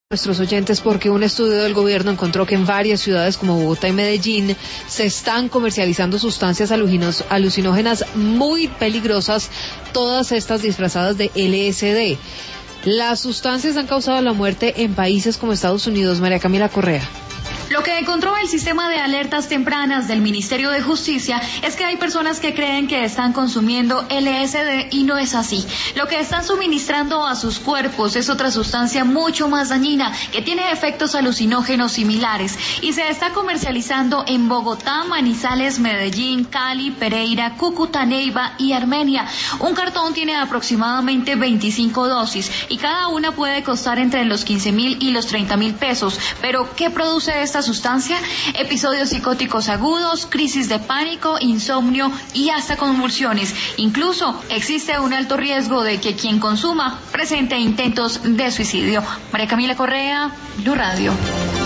Nuestros oyentes, porque un estudio del gobierno encontró que en varias ciudades como Bogotá y Medellín se están comercializando sustancias alucinógenas muy peligrosas, todas estas disfrazadas de LSD. Las sustancias han causado la muerte en países como Estados Unidos. María Camila Correa. Lo que encontró el sistema de alertas tempranas del Ministerio de Justicia es que hay personas que creen que están consumiendo LSD y no es así. Lo que están suministrando a sus cuerpos es otra sustancia mucho más dañina que tiene efectos alucinógenos similares y se está comercializando en Bogotá, Manizales, Medellín, Cali, Pereira, Cúcuta, Neiva y Armenia. Un cartón tiene aproximadamente 25 dosis y cada una puede costar entre los 15.000 y los 30.000 pesos. Pero, ¿qué produce esta sustancia? Episodios psicóticos agudos, crisis de pánico, insomnio y hasta convulsiones. Incluso existe un alto riesgo de que quien consuma presente intentos de suicidio. María Camila Correa, Blue Radio.